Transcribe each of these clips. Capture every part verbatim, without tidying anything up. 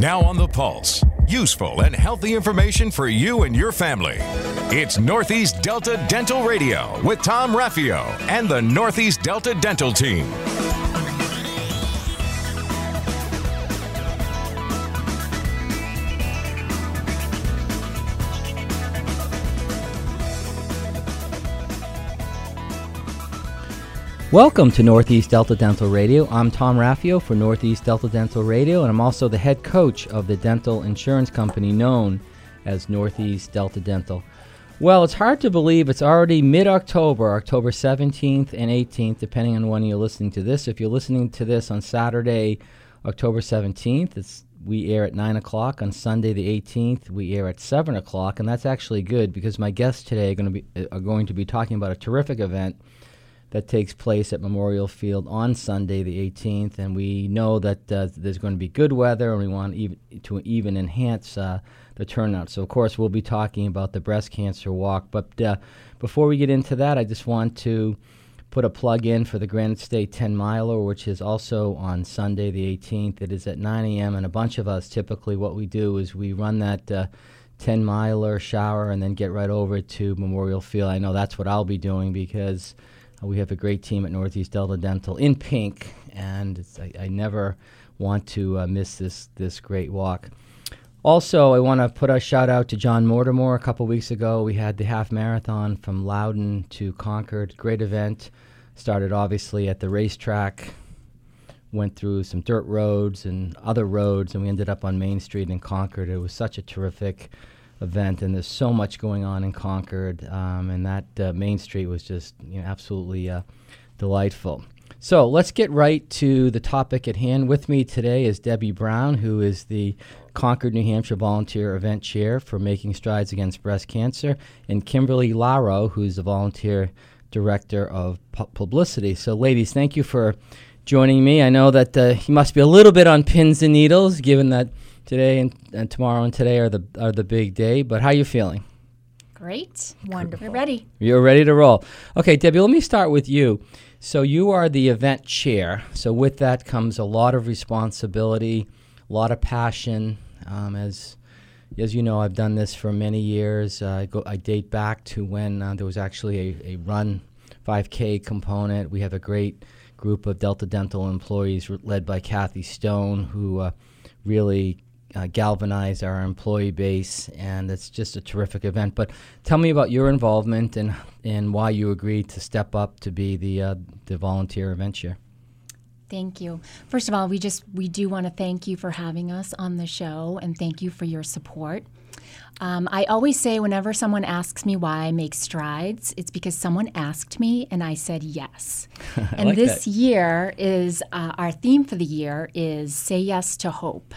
Now on the pulse, useful and healthy information for you and your family. It's Northeast Delta Dental Radio with Tom Raffio and the Northeast Delta Dental Team. Welcome to Northeast Delta Dental Radio. I'm Tom Raffio for Northeast Delta Dental Radio, and I'm also the head coach of the dental insurance company known as Northeast Delta Dental. Well, it's hard to believe it's already mid-October, October seventeenth and eighteenth, depending on when you're listening to this. If you're listening to this on Saturday, October seventeenth, it's, we air at nine o'clock. On Sunday the eighteenth, we air at seven o'clock, and that's actually good because my guests today are going to be, are going to be talking about a terrific event that takes place at Memorial Field on Sunday the eighteenth, and we know that uh, there's going to be good weather, and we want even, to even enhance uh, the turnout. So, of course, we'll be talking about the breast cancer walk. But uh, before we get into that, I just want to put a plug in for the Granite State ten miler, which is also on Sunday the eighteenth. It is at nine a.m., and a bunch of us, typically what we do is we run that uh, ten miler, shower, and then get right over to Memorial Field. I know that's what I'll be doing because we have a great team at Northeast Delta Dental in pink, and it's, I, I never want to uh, miss this this great walk. Also, I want to put a shout out to John Mortimer. A couple weeks ago, we had the half marathon from Loudon to Concord. Great event. Started obviously at the racetrack, went through some dirt roads and other roads, and we ended up on Main Street in Concord. It was such a terrific event, and there's so much going on in Concord, um, and that uh, Main Street was just you know, absolutely uh, delightful. So let's get right to the topic at hand. With me today is Debbie Brown, who is the Concord, New Hampshire Volunteer Event Chair for Making Strides Against Breast Cancer, and Kimberly Laro, who's the Volunteer Director of pu- Publicity. So ladies, thank you for joining me. I know that uh, you must be a little bit on pins and needles, given that today and, and tomorrow and today are the are the big day, but how are you feeling? Great. Wonderful. We're ready. You're ready to roll. Okay, Debbie, let me start with you. So you are the event chair. So with that comes a lot of responsibility, a lot of passion. Um, as as you know, I've done this for many years. Uh, I go I date back to when uh, there was actually a, a run five K component. We have a great group of Delta Dental employees led by Kathy Stone, who uh, really Uh, galvanize our employee base, and it's just a terrific event. But tell me about your involvement and and why you agreed to step up to be the uh, the volunteer event chair. Thank you. First of all, we just we do want to thank you for having us on the show, and thank you for your support. Um, I always say whenever someone asks me why I make strides, it's because someone asked me and I said yes. And like this that. year is uh, our theme for the year is Say Yes to Hope.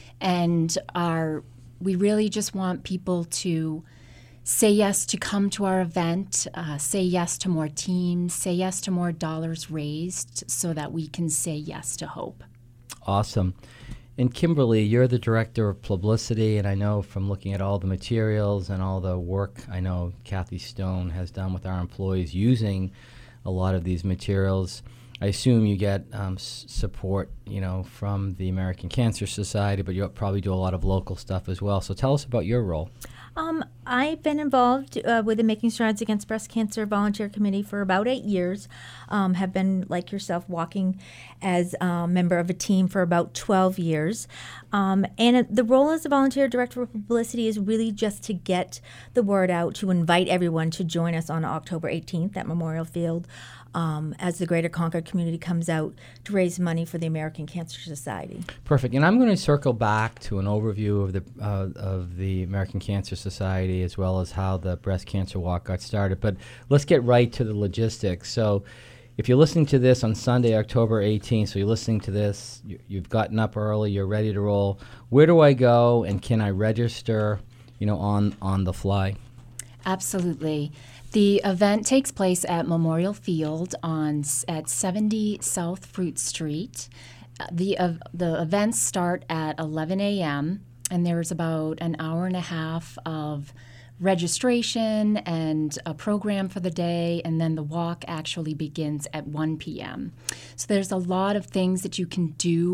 And our, we really just want people to say yes to come to our event, uh, say yes to more teams, say yes to more dollars raised so that we can say yes to hope. Awesome. And Kimberly, you're the Director of Publicity, and I know from looking at all the materials and all the work I know Kathy Stone has done with our employees using a lot of these materials, I assume you get um, s- support, you know, from the American Cancer Society, but you probably do a lot of local stuff as well. So tell us about your role. Um, I've been involved uh, with the Making Strides Against Breast Cancer Volunteer Committee for about eight years. Um, have been, like yourself, walking as a member of a team for about twelve years. Um, and it, the role as a volunteer director of publicity is really just to get the word out, to invite everyone to join us on October eighteenth at Memorial Field um, as the Greater Concord community comes out to raise money for the American Cancer Society. Perfect. And I'm going to circle back to an overview of the uh, of the American Cancer Society as well as how the breast cancer walk got started. But let's get right to the logistics. So if you're listening to this on Sunday, October eighteenth, so you're listening to this, you, you've gotten up early, you're ready to roll. Where do I go, and can I register, you know, on, on the fly? Absolutely. The event takes place at Memorial Field on at seventy South Fruit Street. Uh, the uh, the events start at eleven a.m. and there's about an hour and a half of registration and a program for the day, and then the walk actually begins at one p.m. So there's a lot of things that you can do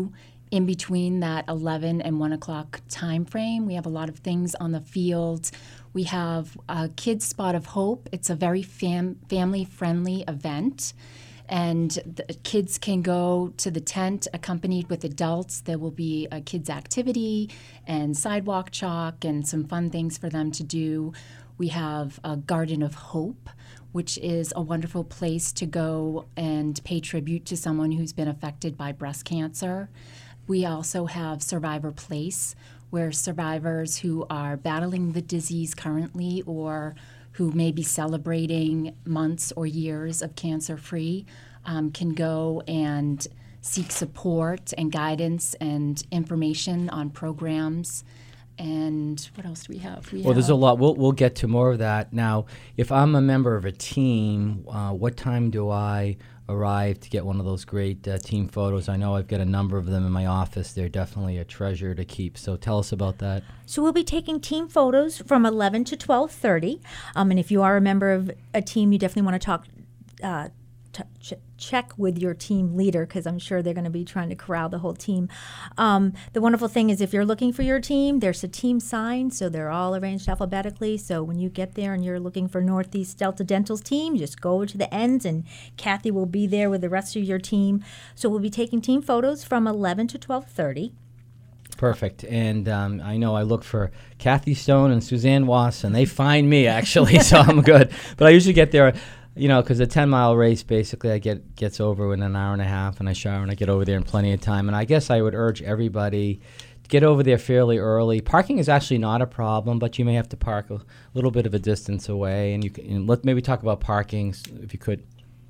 in between that eleven and one o'clock time frame, we have a lot of things on the field. We have a Kids Spot of Hope. It's a very fam- family-friendly event. And the kids can go to the tent accompanied with adults. There will be a kids' activity and sidewalk chalk and some fun things for them to do. We have a Garden of Hope, which is a wonderful place to go and pay tribute to someone who's been affected by breast cancer. We also have Survivor Place, where survivors who are battling the disease currently or who may be celebrating months or years of cancer-free um, can go and seek support and guidance and information on programs. And what else do we have? We well, have there's a lot. We'll we'll get to more of that. Now, if I'm a member of a team, uh, what time do I arrive to get one of those great uh, team photos? I know I've got a number of them in my office. They're definitely a treasure to keep. So tell us about that. So we'll be taking team photos from eleven to twelve thirty. Um, and if you are a member of a team, you definitely want to talk, uh, t- ch- check with your team leader, because I'm sure they're going to be trying to corral the whole team. Um, the wonderful thing is if you're looking for your team, there's a team sign, so they're all arranged alphabetically. So when you get there and you're looking for Northeast Delta Dental's team, just go to the ends and Kathy will be there with the rest of your team. So we'll be taking team photos from eleven to twelve thirty. Perfect. And um, I know I look for Kathy Stone and Suzanne Wass, and they find me, actually, so I'm good. But I usually get there, you know, because a ten-mile race, basically, I get gets over in an hour and a half, and I shower, and I get over there in plenty of time. And I guess I would urge everybody to get over there fairly early. Parking is actually not a problem, but you may have to park a little bit of a distance away. And you can and let maybe talk about parking, if you could.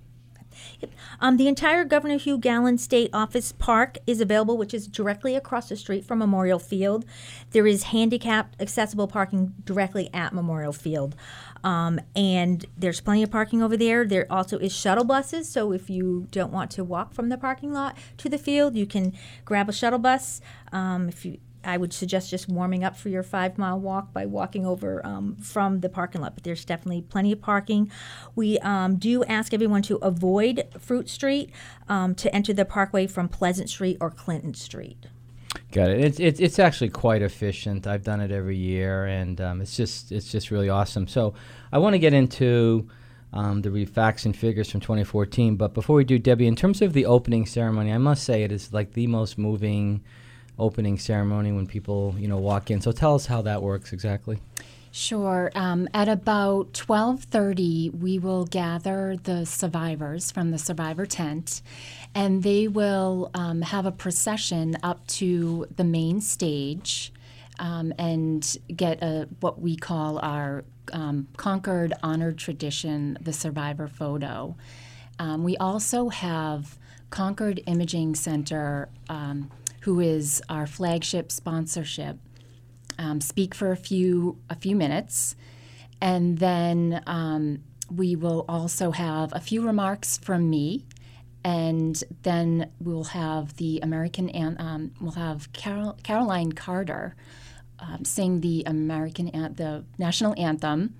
Um, the entire Governor Hugh Gallen State Office Park is available, which is directly across the street from Memorial Field. There is handicapped accessible parking directly at Memorial Field. Um, and there's plenty of parking over there. There also is shuttle buses, so if you don't want to walk from the parking lot to the field, you can grab a shuttle bus. Um, if you I would suggest just warming up for your five-mile walk by walking over um, from the parking lot, but there's definitely plenty of parking. We um, do ask everyone to avoid Fruit Street um, to enter the parkway from Pleasant Street or Clinton Street. Got it. It's it's it's actually quite efficient. I've done it every year, and um, it's just it's just really awesome. So I want to get into um, the facts and figures from twenty fourteen, but before we do, Debbie, in terms of the opening ceremony, I must say it is like the most moving opening ceremony when people, you know, walk in. So tell us how that works exactly. Sure. Um, at about twelve thirty, we will gather the survivors from the survivor tent, and they will um, have a procession up to the main stage um, and get a what we call our um, Concord Honored Tradition, the survivor photo. Um, we also have Concord Imaging Center, um, who is our flagship sponsorship, um, speak for a few a few minutes, and then um, we will also have a few remarks from me, and then we'll have the American an- um, we'll have Carol- Caroline Carter um, sing the American an- the national anthem,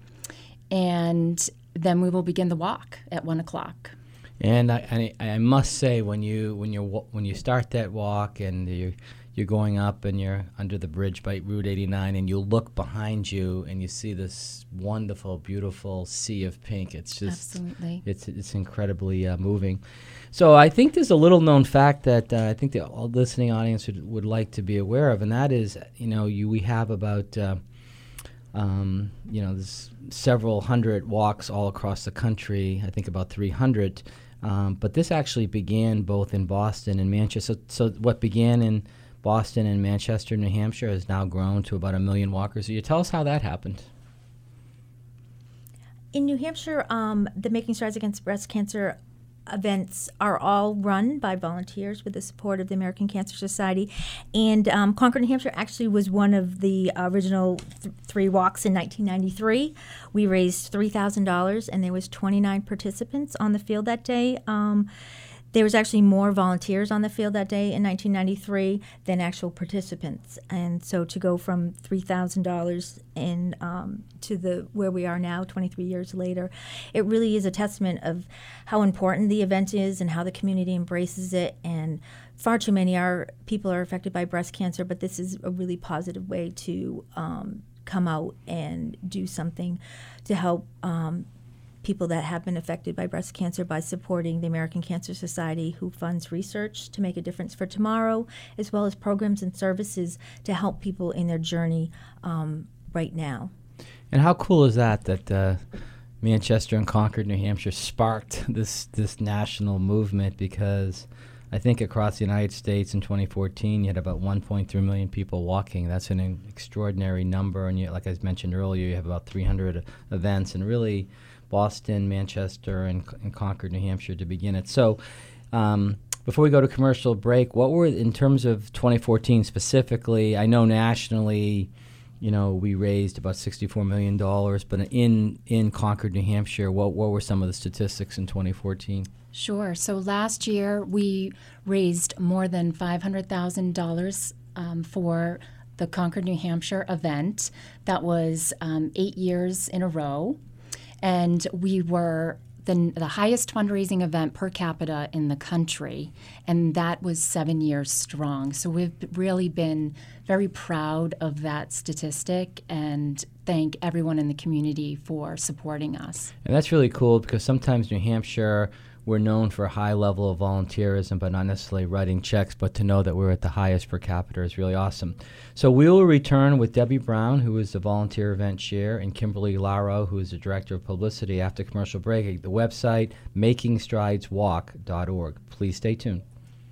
and then we will begin the walk at one o'clock. And I, I, I must say, when you when you when you start that walk and you're you're going up and you're under the bridge by Route eighty-nine, and you look behind you and you see this wonderful, beautiful sea of pink. It's just Absolutely. it's it's incredibly uh, moving. So I think there's a little known fact that uh, I think the listening audience would, would like to be aware of, and that is, you know, you we have about uh, um, you know, there's several hundred walks all across the country. I think about three hundred. Um, but this actually began both in Boston and Manchester. So, so what began in Boston and Manchester, New Hampshire, has now grown to about a million walkers. So you tell us how that happened. In New Hampshire, um, the Making Strides Against Breast Cancer events are all run by volunteers with the support of the American Cancer Society. And um, Concord, New Hampshire actually was one of the original th- three walks in nineteen ninety-three. We raised three thousand dollars, and there was twenty-nine participants on the field that day. Um, there was actually more volunteers on the field that day in nineteen ninety-three than actual participants. And so to go from three thousand dollars in um, to the where we are now, twenty-three years later, it really is a testament of how important the event is and how the community embraces it. And far too many are people are affected by breast cancer, but this is a really positive way to um, come out and do something to help um, people that have been affected by breast cancer by supporting the American Cancer Society, who funds research to make a difference for tomorrow, as well as programs and services to help people in their journey um, right now. And how cool is that, that uh, Manchester and Concord, New Hampshire sparked this, this national movement? Because I think across the United States in twenty fourteen, you had about one point three million people walking. That's an extraordinary number. And you, like I mentioned earlier, you have about three hundred events, and really Boston, Manchester, and, and Concord, New Hampshire to begin it. So um, before we go to commercial break, what were, in terms of twenty fourteen specifically, I know nationally, you know, we raised about sixty-four million dollars, but in, in Concord, New Hampshire, what, what were some of the statistics in twenty fourteen? Sure. So last year we raised more than five hundred thousand dollars um, for the Concord, New Hampshire event. That was um, eight years in a row. And we were the, the highest fundraising event per capita in the country, and that was seven years strong. So we've really been very proud of that statistic and thank everyone in the community for supporting us. And that's really cool, because sometimes New Hampshire, we're known for a high level of volunteerism, but not necessarily writing checks, but to know that we're at the highest per capita is really awesome. So we will return with Debbie Brown, who is the volunteer event chair, and Kimberly Laro, who is the director of publicity, after commercial break. The website, making strides walk dot org. Please stay tuned.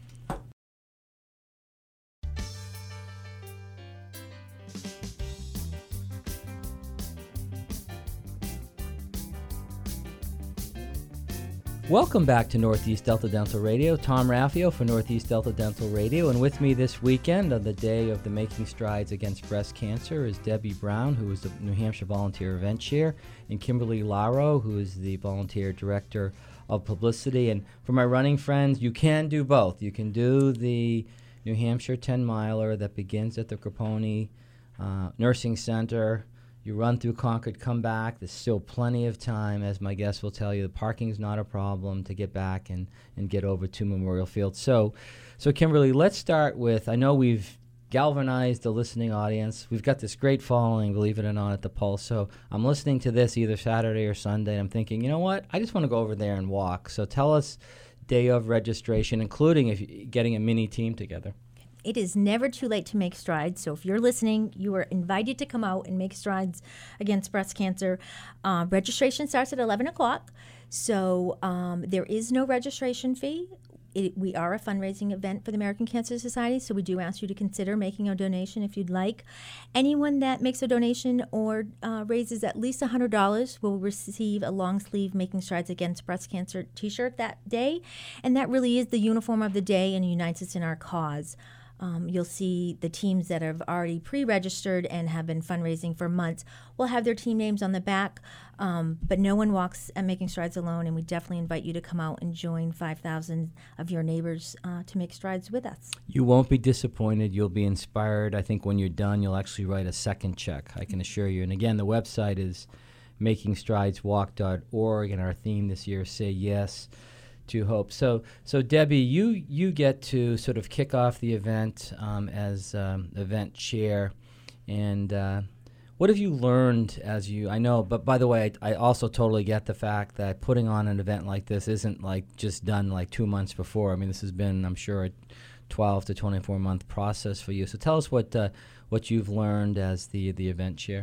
Welcome back to Northeast Delta Dental Radio. Tom Raffio for Northeast Delta Dental Radio. And with me this weekend, on the day of the Making Strides Against Breast Cancer, is Debbie Brown, who is the New Hampshire Volunteer Event Chair, and Kimberly Laro, who is the Volunteer Director of Publicity. And for my running friends, you can do both. You can do the New Hampshire ten-miler that begins at the Croponi uh, Nursing Center. You run through Concord, come back. There's still plenty of time, as my guests will tell you. The parking's not a problem to get back and, and get over to Memorial Field. So, so Kimberly, let's start with, I know we've galvanized the listening audience. We've got this great following, believe it or not, at the Pulse. So I'm listening to this either Saturday or Sunday, and I'm thinking, you know what? I just want to go over there and walk. So tell us day of registration, including if you, getting a mini team together. It is never too late to make strides. So if you're listening, you are invited to come out and make strides against breast cancer. Uh, registration starts at eleven o'clock. So um, there is no registration fee. It, we are a fundraising event for the American Cancer Society, so we do ask you to consider making a donation if you'd like. Anyone that makes a donation or uh, raises at least one hundred dollars will receive a long-sleeve Making Strides Against Breast Cancer t-shirt that day, and that really is the uniform of the day and unites us in our cause. Um, you'll see the teams that have already pre-registered and have been fundraising for months will have their team names on the back, um, but no one walks at Making Strides alone, and we definitely invite you to come out and join five thousand of your neighbors uh, to make strides with us. You won't be disappointed. You'll be inspired. I think when you're done, you'll actually write a second check, I can assure you. And again, the website is making strides walk dot org, and our theme this year is Say Yes to Hope. So, so Debbie, you you get to sort of kick off the event um, as um, event chair, and uh, what have you learned as you? I know, but by the way, I, I also totally get the fact that putting on an event like this isn't like just done like two months before. I mean, this has been, I'm sure, a twelve to twenty-four month process for you. So, tell us what uh, what you've learned as the the event chair.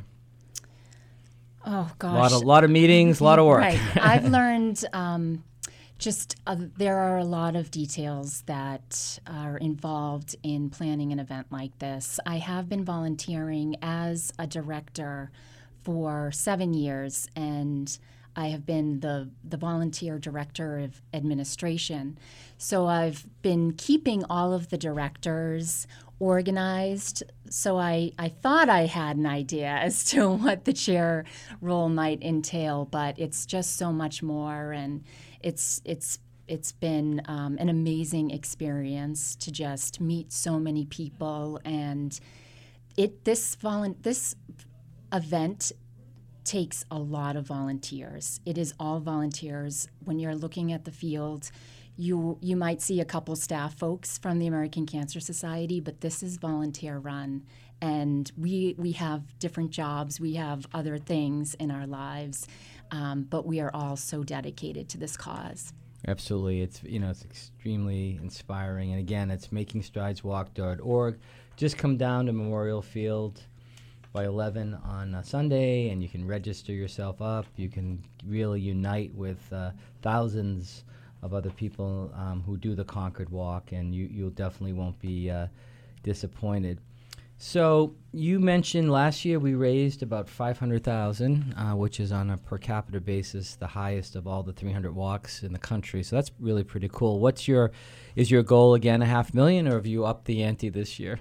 Oh gosh, a lot of lot of meetings, a lot of work. Right, I've learned. Um, Just uh, there are a lot of details that are involved in planning an event like this. I have been volunteering as a director for seven years, and I have been the, the volunteer director of administration. So I've been keeping all of the directors organized. So I, I thought I had an idea as to what the chair role might entail, but it's just so much more, and It's it's it's been um, an amazing experience to just meet so many people, and it this volu- this event takes a lot of volunteers. It is all volunteers. When you're looking at the field, you you might see a couple staff folks from the American Cancer Society, but this is volunteer run, and we we have different jobs, we have other things in our lives, um, but we are all so dedicated to this cause. Absolutely. It's, you know, it's extremely inspiring. And again, it's making strides walk dot org. Just come down to Memorial Field by eleven on uh, Sunday, and you can register yourself up. You can really unite with uh, thousands of other people um, who do the Concord Walk, and you you definitely won't be uh, disappointed. So you mentioned last year we raised about five hundred thousand dollars, uh, which is on a per capita basis the highest of all the three hundred walks in the country. So that's really pretty cool. What's your is your goal again a half million, or have you upped the ante this year?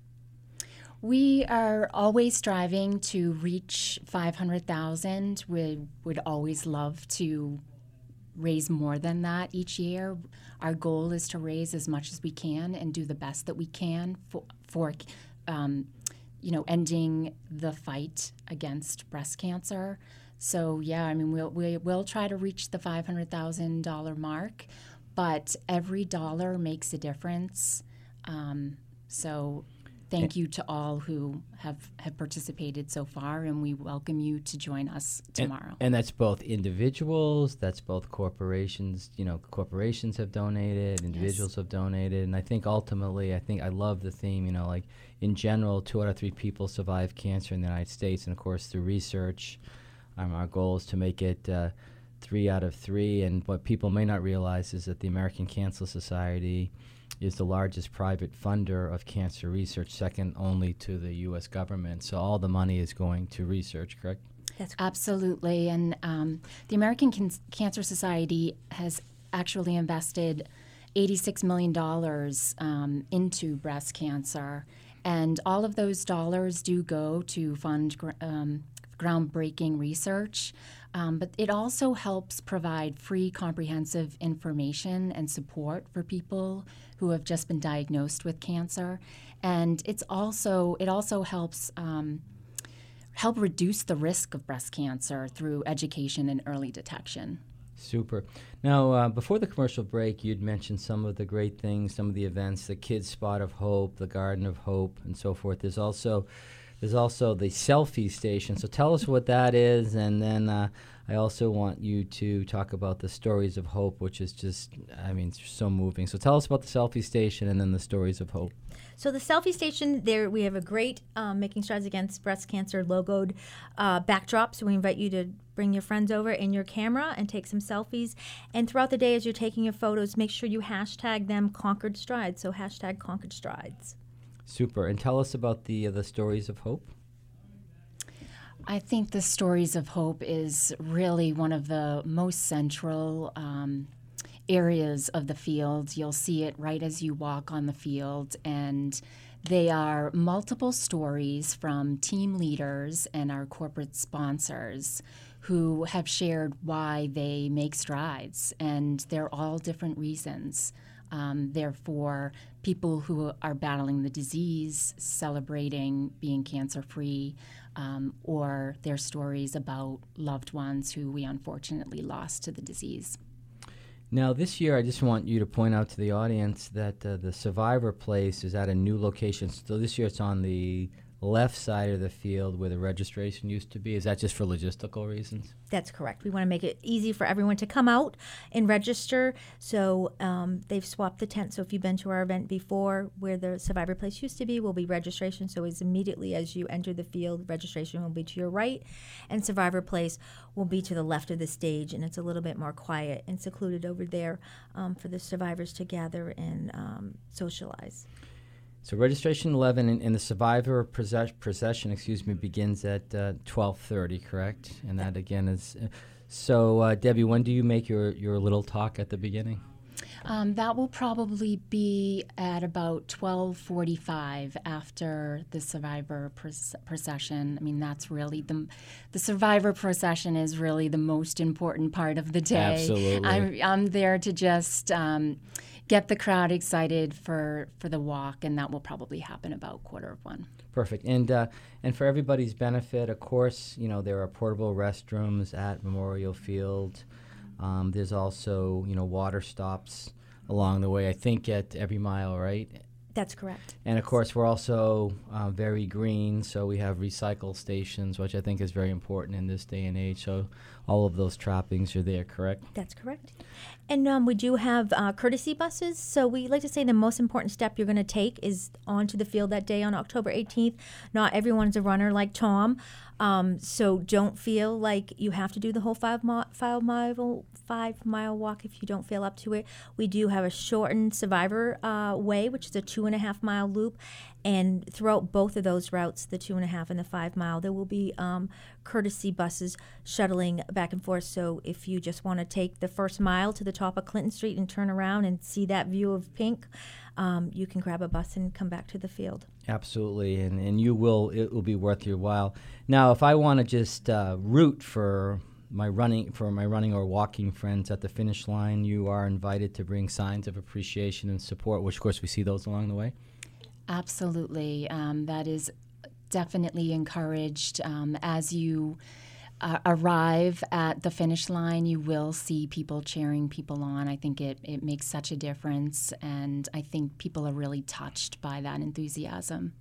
We are always striving to reach five hundred thousand. We would always love to raise more than that each year. Our goal is to raise as much as we can and do the best that we can for, for um, you know, ending the fight against breast cancer. So yeah, I mean, we'll we will try to reach the five hundred thousand dollar mark, but every dollar makes a difference. Um, so. Thank you to all who have, have participated so far, and we welcome you to join us tomorrow. And, and that's both individuals, that's both corporations. You know, corporations have donated, individuals yes. have donated, and I think ultimately, I think I love the theme, you know, like in general, two out of three people survive cancer in the United States, and of course through research, um, our goal is to make it uh, three out of three, and what people may not realize is that the American Cancer Society is the largest private funder of cancer research, second only to the U S government. So all the money is going to research, correct? That's absolutely. And um, the American Can- Cancer Society has actually invested eighty-six million dollars um, into breast cancer. And all of those dollars do go to fund gr- um, groundbreaking research. Um, but it also helps provide free, comprehensive information and support for people who have just been diagnosed with cancer, and it's also it also helps um, help reduce the risk of breast cancer through education and early detection. Super. Now, uh, before the commercial break, you'd mentioned some of the great things, some of the events, the Kids Spot of Hope, the Garden of Hope, and so forth. There's also There's also the selfie station. So tell us what that is, and then uh, I also want you to talk about the Stories of Hope, which is just, I mean, it's so moving. So tell us about the selfie station and then the Stories of Hope. So the selfie station, there we have a great um, Making Strides Against Breast Cancer logoed uh, backdrop. So we invite you to bring your friends over and your camera and take some selfies. And throughout the day, as you're taking your photos, make sure you hashtag them Concord Strides. So hashtag Concord Strides. Super. And tell us about the uh, the Stories of Hope. I think the Stories of Hope is really one of the most central um, areas of the field. You'll see it right as you walk on the field, and they are multiple stories from team leaders and our corporate sponsors who have shared why they make strides, and they're all different reasons. Um, they're for people who are battling the disease, celebrating being cancer-free, um, or their stories about loved ones who we unfortunately lost to the disease. Now, this year, I just want you to point out to the audience that uh, the Survivor Place is at a new location. So this year it's on the left side of the field where the registration used to be. Is that just for logistical reasons? That's correct. We want to make it easy for everyone to come out and register. So um, they've swapped the tent. So if you've been to our event before where the Survivor Place used to be, will be registration. So as immediately as you enter the field, registration will be to your right, and Survivor Place will be to the left of the stage. And it's a little bit more quiet and secluded over there um, for the survivors to gather and um, socialize. So registration eleven and, and the survivor process, procession, excuse me, begins at uh, twelve thirty, correct? And that again is uh, so. Uh, Debbie, when do you make your, your little talk at the beginning? Um, that will probably be at about twelve forty-five after the survivor proce- procession. I mean, that's really the the survivor procession is really the most important part of the day. Absolutely. I'm, I'm there to just um, get the crowd excited for, for the walk, and that will probably happen about quarter of one. Perfect. And uh, and for everybody's benefit, of course, you know, there are portable restrooms at Memorial Field. Um, there's also, you know, water stops along the way, I think at every mile, right? That's correct. And of course, we're also uh, very green, so we have recycle stations, which I think is very important in this day and age. So all of those trappings are there, correct? That's correct. And um, we do have uh, courtesy buses. So we like to say the most important step you're going to take is onto the field that day on October eighteenth. Not everyone's a runner like Tom. Um, so don't feel like you have to do the whole five, mi- five mile five mile walk if you don't feel up to it. We do have a shortened Survivor uh, Way, which is a two and a half mile loop. And throughout both of those routes, the two and a half and the five mile, there will be um, courtesy buses shuttling back and forth. So if you just want to take the first mile to the top of Clinton Street and turn around and see that view of pink, um, you can grab a bus and come back to the field. Absolutely, and, and you will, it will be worth your while. Now, if I want to just uh, root for my running for my running or walking friends at the finish line, you are invited to bring signs of appreciation and support, which of course we see those along the way. Absolutely. Um, that is definitely encouraged. Um, as you uh, arrive at the finish line, you will see people cheering people on. I think it, it makes such a difference, and I think people are really touched by that enthusiasm.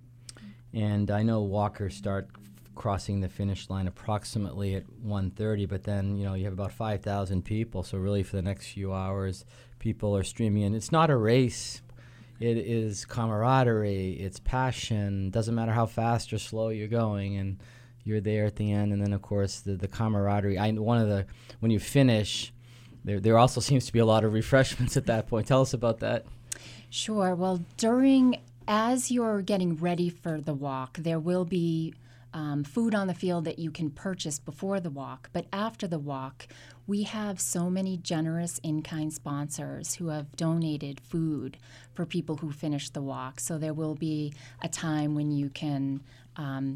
And I know walkers start crossing the finish line approximately at one thirty, but then, you know, you have about five thousand people, so really for the next few hours, people are streaming in. It's not a race. It is camaraderie, it's passion. Doesn't matter how fast or slow you're going, and you're there at the end. And then, of course, the, the camaraderie. I one of the when you finish, there there also seems to be a lot of refreshments at that point. Tell us about that. Sure. Well, during as you're getting ready for the walk, there will be Um, food on the field that you can purchase before the walk. But after the walk, we have so many generous in-kind sponsors who have donated food for people who finish the walk. So there will be a time when you can um,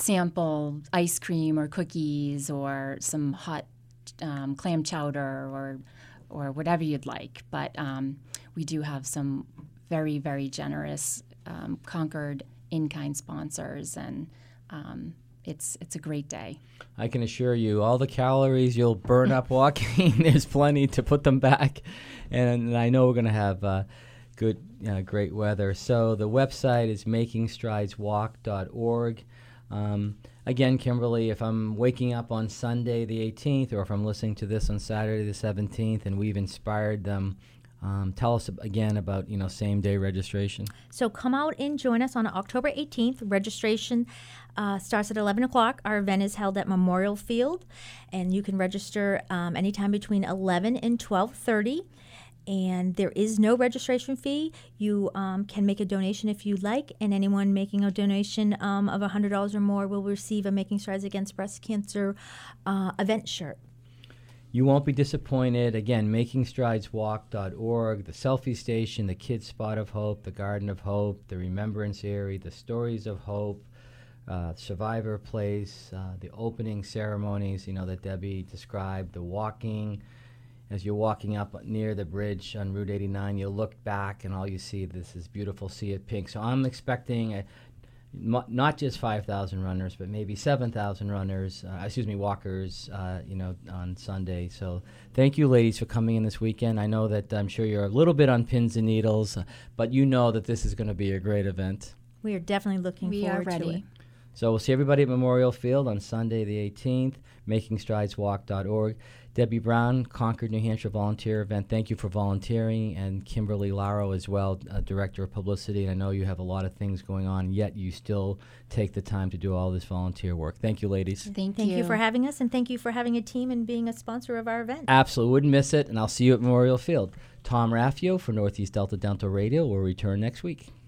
sample ice cream or cookies or some hot um, clam chowder or or whatever you'd like. But um, we do have some very, very generous um, Concord in-kind sponsors, and Um, it's it's a great day. I can assure you, all the calories you'll burn up walking, there's plenty to put them back. And I know we're going to have uh, good, uh, great weather. So the website is making strides walk dot org. Um, again, Kimberly, if I'm waking up on Sunday the eighteenth, or if I'm listening to this on Saturday the seventeenth, and we've inspired them, Um, tell us again about, you know, same-day registration. So come out and join us on October eighteenth. Registration uh, starts at eleven o'clock. Our event is held at Memorial Field, and you can register um, anytime between eleven and twelve thirty. And there is no registration fee. You um, can make a donation if you like, and anyone making a donation um, of one hundred dollars or more will receive a Making Strides Against Breast Cancer uh, event shirt. You won't be disappointed. Again, making strides walk dot org, the selfie station, the Kids Spot of Hope, the Garden of Hope, the Remembrance Area, the Stories of Hope, uh, Survivor Place, uh, the opening ceremonies, you know, that Debbie described, the walking. As you're walking up near the bridge on Route eighty-nine, you look back and all you see, this is beautiful sea of pink. So I'm expecting a, not just five thousand runners, but maybe seven thousand runners, uh, excuse me, walkers, uh, you know, on Sunday. So thank you, ladies, for coming in this weekend. I know that I'm sure you're a little bit on pins and needles, uh, but you know that this is going to be a great event. We are definitely looking we forward are ready. to it. So we'll see everybody at Memorial Field on Sunday the eighteenth, making strides walk dot org. Debbie Brown, Concord, New Hampshire volunteer event. Thank you for volunteering. And Kimberly Laro as well, uh, Director of Publicity. And I know you have a lot of things going on, yet you still take the time to do all this volunteer work. Thank you, ladies. Thank, Thank you. you for having us, and thank you for having a team and being a sponsor of our event. Absolutely. Wouldn't miss it. And I'll see you at Memorial Field. Tom Raffio for Northeast Delta Dental Radio will return next week.